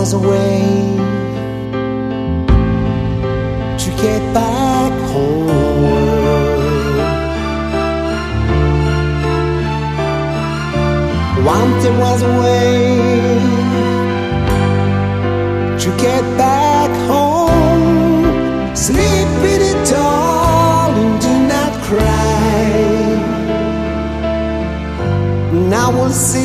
was a way to get back home. One thing was a way to get back home. Sleep with it, darling, do not cry. Now we'll see.